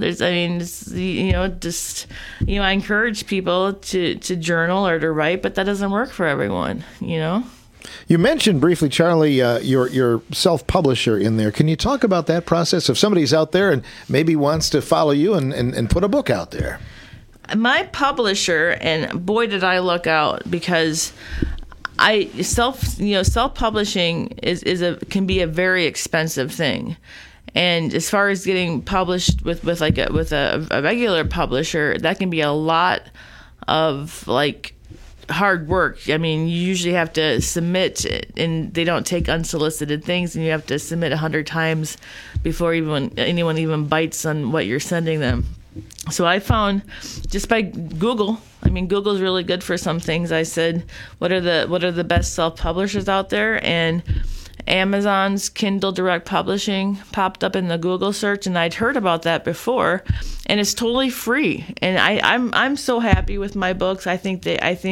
encourage people to journal or to write, but that doesn't work for everyone, You mentioned briefly, Charlie, your self-publisher in there. Can you talk about that process? If somebody's out there and maybe wants to follow you and put a book out there. My publisher, and boy, did I look out, because self-publishing can be a very expensive thing. And as far as getting published with a regular publisher, that can be a lot of hard work. I mean, you usually have to submit, and they don't take unsolicited things, and you have to submit 100 times before anyone even bites on what you're sending them. So I found, just by Google, Google's really good for some things. I said, what are the best self-publishers out there? And Amazon's Kindle Direct Publishing popped up in the Google search, and I'd heard about that before, and it's totally free. And I'm so happy with my books. I think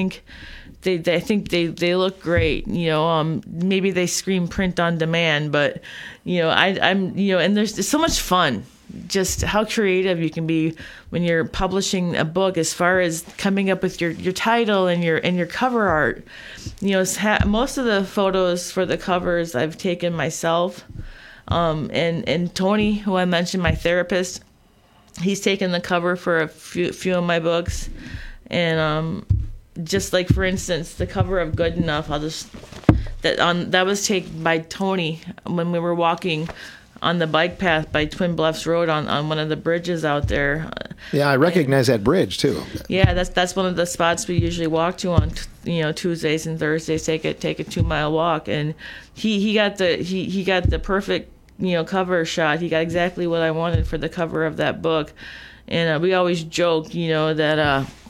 they look great. Maybe they scream print on demand, but and there's so much fun. Just how creative you can be when you're publishing a book, as far as coming up with your title and your cover art. Most of the photos for the covers I've taken myself, and Tony, who I mentioned, my therapist, he's taken the cover for a few of my books. And just like, for instance, the cover of Good Enough, that was taken by Tony when we were walking on the bike path by Twin Bluffs Road on one of the bridges out there. Yeah, I recognize that bridge too. Yeah, that's one of the spots we usually walk to on Tuesdays and Thursdays. Take a 2-mile walk, and he got the perfect cover shot. He got exactly what I wanted for the cover of that book. And we always joke that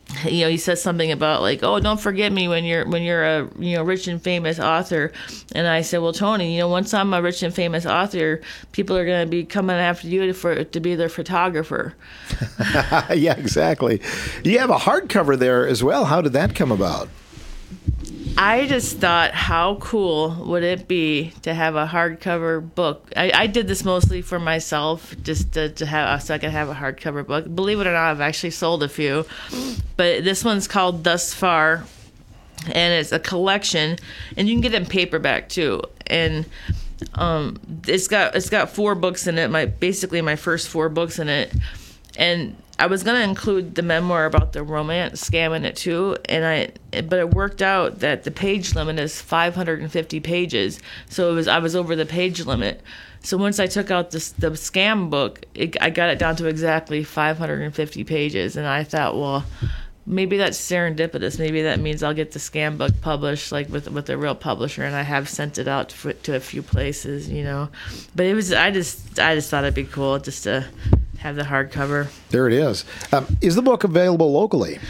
he says something about like, oh, don't forget me when you're a rich and famous author. And I said, well, Tony, once I'm a rich and famous author, people are going to be coming after you to be their photographer. Yeah, exactly. You have a hardcover there as well. How did that come about? I just thought, how cool would it be to have a hardcover book? I did this mostly for myself, just to have, so I could have a hardcover book. Believe it or not, I've actually sold a few, but this one's called Thus Far, and it's a collection, and you can get it in paperback too. And it's got 4 books in it. Basically my first 4 books in it, and I was gonna include the memoir about the romance scam in it too, but it worked out that the page limit is 550 pages, so I was over the page limit. So once I took out the scam book, I got it down to exactly 550 pages, and I thought, well, maybe that's serendipitous. Maybe that means I'll get the scam book published, like with a real publisher, and I have sent it out to a few places, But I just thought it'd be cool just to have the hardcover. There it is. Is the book available locally?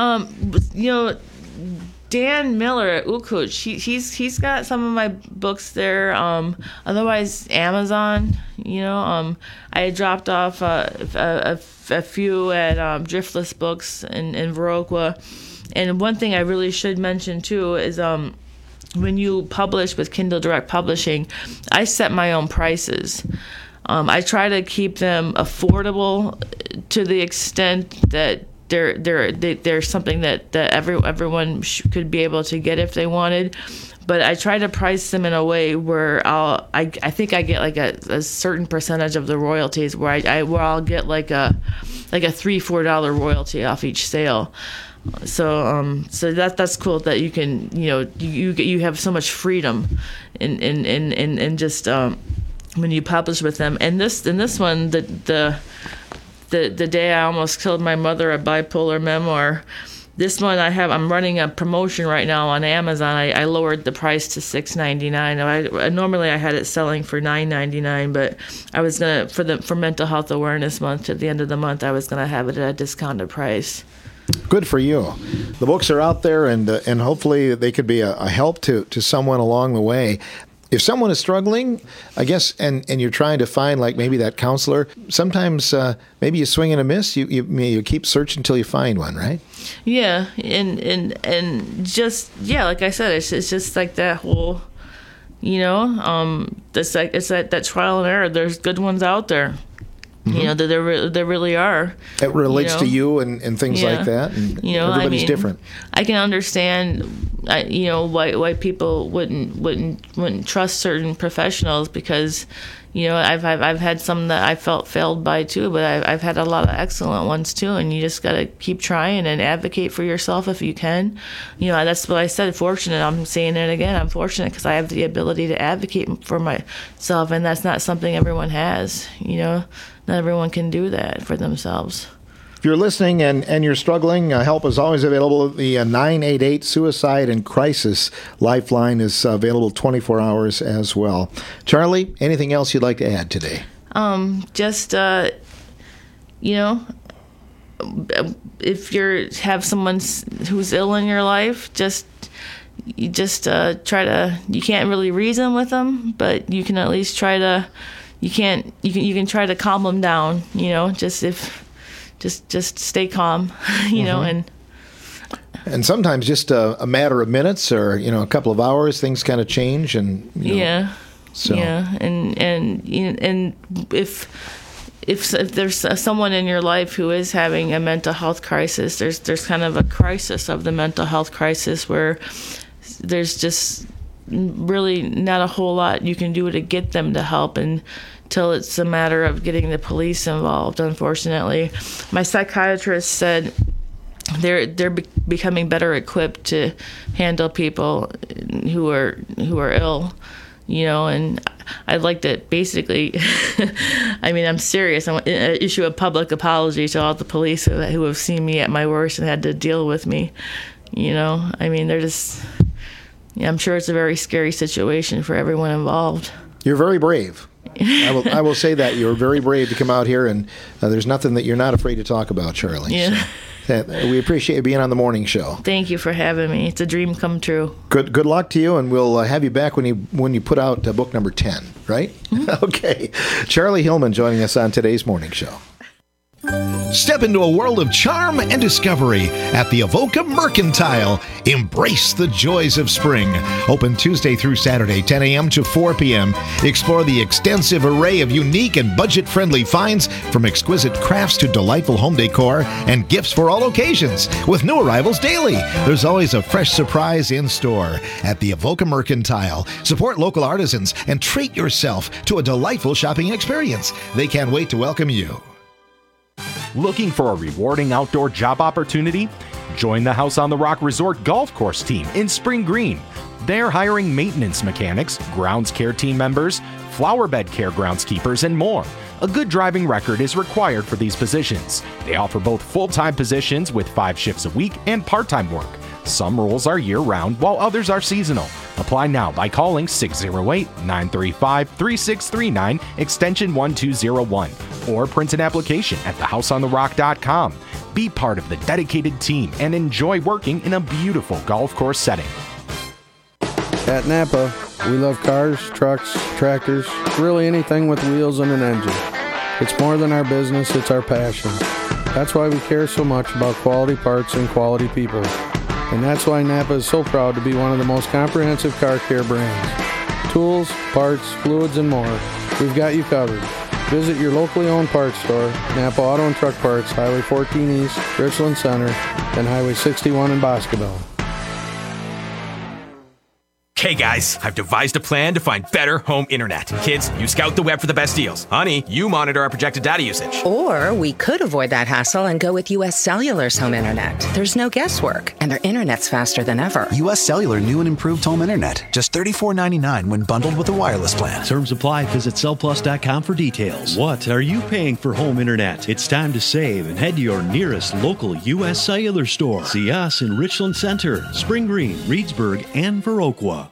Dan Miller at Ukuch, he's got some of my books there. Otherwise, Amazon. I had dropped off a few at Driftless Books in Viroqua. And one thing I really should mention too is when you publish with Kindle Direct Publishing, I set my own prices. I try to keep them affordable to the extent that they're something that everyone could be able to get if they wanted. But I try to price them in a way where I think I get like a certain percentage of the royalties, where I'll get like a $3-4 royalty off each sale. So that's cool that you can you have so much freedom in just when you publish with them. And this one, the day I almost killed my mother, a bipolar memoir. This one I'm running a promotion right now on Amazon. I lowered the price to $6.99. Normally I had it selling for $9.99, but I was gonna for Mental Health Awareness Month, at the end of the month, I was gonna have it at a discounted price. Good for you. The books are out there, and hopefully they could be a help to someone along the way. If someone is struggling, I guess, and you're trying to find like maybe that counselor, sometimes maybe you swing and a miss. You keep searching until you find one, right? Yeah, and just like I said, it's just like that whole, it's that trial and error. There's good ones out there. Mm-hmm. There really are. It relates to you and things like that. And everybody's different. I can understand, why people wouldn't trust certain professionals, because, I've had some that I felt failed by too, but I've had a lot of excellent ones too. And you just got to keep trying and advocate for yourself if you can. That's what I said. Fortunate. I'm saying it again. I'm fortunate because I have the ability to advocate for myself, and that's not something everyone has. Not everyone can do that for themselves. If you're listening and you're struggling, help is always available. The 988 Suicide and Crisis Lifeline is available 24 hours as well. Charlie, anything else you'd like to add today? If you have someone who's ill in your life, you try to. You can't really reason with them, but you can at least try to. You can try to calm them down. Just stay calm. Mm-hmm. And sometimes just a matter of minutes or a couple of hours, things kind of change and and if there's someone in your life who is having a mental health crisis, there's kind of a crisis of the mental health crisis where there's just really not a whole lot you can do to get them to help until it's a matter of getting the police involved. Unfortunately, my psychiatrist said they're becoming better equipped to handle people who are ill, and I'd like to basically I'm serious. I want to issue a public apology to all the police who have seen me at my worst and had to deal with me. They're just. I'm sure it's a very scary situation for everyone involved. You're very brave. I will say that you're very brave to come out here, and there's nothing that you're not afraid to talk about, Charlie. Yeah. So, We appreciate you being on the morning show. Thank you for having me. It's a dream come true. Good luck to you, and we'll have you back when you put out book number 10, right? Mm-hmm. Okay. Charlie Hillman joining us on today's morning show. Step into a world of charm and discovery at the Avoca Mercantile. Embrace the joys of spring. Open Tuesday through Saturday, 10 a.m. to 4 p.m. Explore the extensive array of unique and budget-friendly finds, from exquisite crafts to delightful home decor and gifts for all occasions. With new arrivals daily, there's always a fresh surprise in store at the Avoca Mercantile. Support local artisans and treat yourself to a delightful shopping experience. They can't wait to welcome you. Looking for a rewarding outdoor job opportunity? Join the House on the Rock Resort Golf Course team in Spring Green. They're hiring maintenance mechanics, grounds care team members, flower bed care groundskeepers, and more. A good driving record is required for these positions. They offer both full-time positions with 5 shifts a week and part-time work. Some roles are year-round, while others are seasonal. Apply now by calling 608-935-3639, extension 1201, or print an application at thehouseontherock.com. Be part of the dedicated team and enjoy working in a beautiful golf course setting. At Napa, we love cars, trucks, tractors, really anything with wheels and an engine. It's more than our business, it's our passion. That's why we care so much about quality parts and quality people. And that's why Napa is so proud to be one of the most comprehensive car care brands. Tools, parts, fluids, and more. We've got you covered. Visit your locally owned parts store, Napa Auto and Truck Parts, Highway 14 East, Richland Center, and Highway 61 in Boscobel. Hey guys, I've devised a plan to find better home internet. Kids, you scout the web for the best deals. Honey, you monitor our projected data usage. Or we could avoid that hassle and go with U.S. Cellular's home internet. There's no guesswork, and their internet's faster than ever. U.S. Cellular new and improved home internet. Just $34.99 when bundled with a wireless plan. Terms apply. Visit cellplus.com for details. What are you paying for home internet? It's time to save and head to your nearest local U.S. Cellular store. See us in Richland Center, Spring Green, Reedsburg, and Viroqua.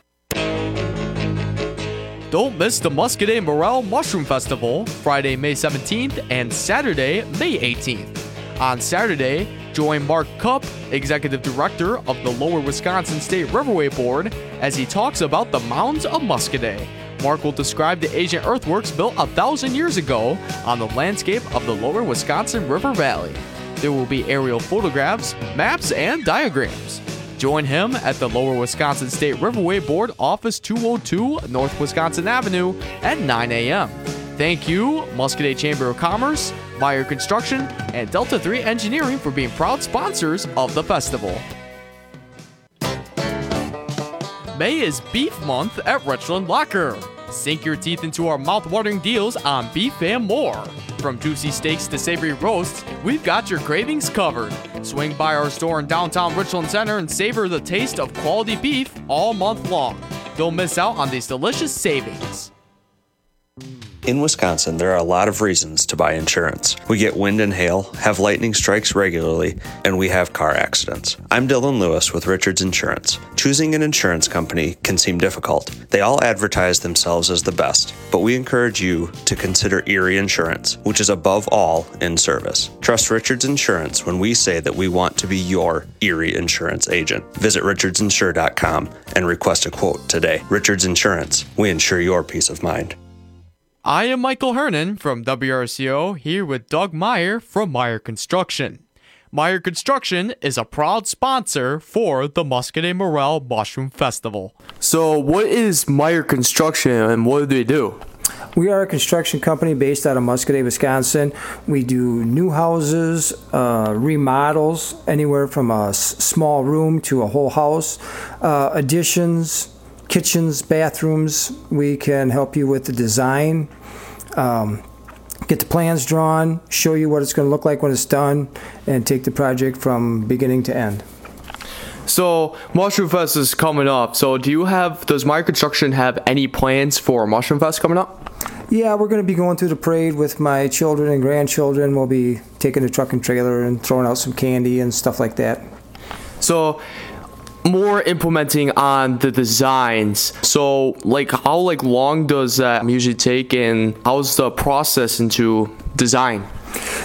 Don't miss the Muscadet Morel Mushroom Festival, Friday, May 17th and Saturday, May 18th. On Saturday, join Mark Kupp, Executive Director of the Lower Wisconsin State Riverway Board, as he talks about the mounds of Muscadet. Mark will describe the ancient earthworks built 1,000 years ago on the landscape of the Lower Wisconsin River Valley. There will be aerial photographs, maps, and diagrams. Join him at the Lower Wisconsin State Riverway Board, Office 202 North Wisconsin Avenue at 9 a.m. Thank you, Muscadet Chamber of Commerce, Meyer Construction, and Delta 3 Engineering for being proud sponsors of the festival. May is Beef Month at Richland Locker. Sink your teeth into our mouth-watering deals on beef and more. From juicy steaks to savory roasts, we've got your cravings covered. Swing by our store in downtown Richland Center and savor the taste of quality beef all month long. Don't miss out on these delicious savings. In Wisconsin, there are a lot of reasons to buy insurance. We get wind and hail, have lightning strikes regularly, and we have car accidents. I'm Dylan Lewis with Richards Insurance. Choosing an insurance company can seem difficult. They all advertise themselves as the best, but we encourage you to consider Erie Insurance, which is above all in service. Trust Richards Insurance when we say that we want to be your Erie Insurance agent. Visit richardsinsure.com and request a quote today. Richards Insurance, we insure your peace of mind. I am Michael Hernan from WRCO, here with Doug Meyer from Meyer Construction. Meyer Construction is a proud sponsor for the Muscadet Morel Mushroom Festival. So what is Meyer Construction and what do they do? We are a construction company based out of Muscadet, Wisconsin. We do new houses, remodels, anywhere from a small room to a whole house, additions, kitchens, bathrooms. We can help you with the design, get the plans drawn, show you what it's going to look like when it's done, and take the project from beginning to end. So Mushroom Fest is coming up. So does Meyer Construction have any plans for Mushroom Fest coming up? Yeah, we're going to be going through the parade with my children and grandchildren. We'll be taking the truck and trailer and throwing out some candy and stuff like that. So more implementing on the designs. So how long does that usually take, and how's the process into design?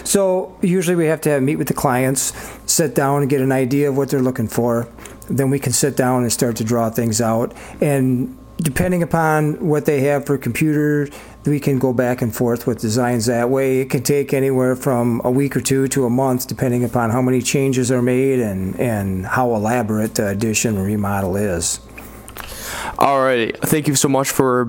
So usually we have to meet with the clients, sit down and get an idea of what they're looking for. Then we can sit down and start to draw things out. And depending upon what they have for computer, we can go back and forth with designs that way. It can take anywhere from a week or two to a month, depending upon how many changes are made and how elaborate the addition or remodel is. Alrighty, thank you so much for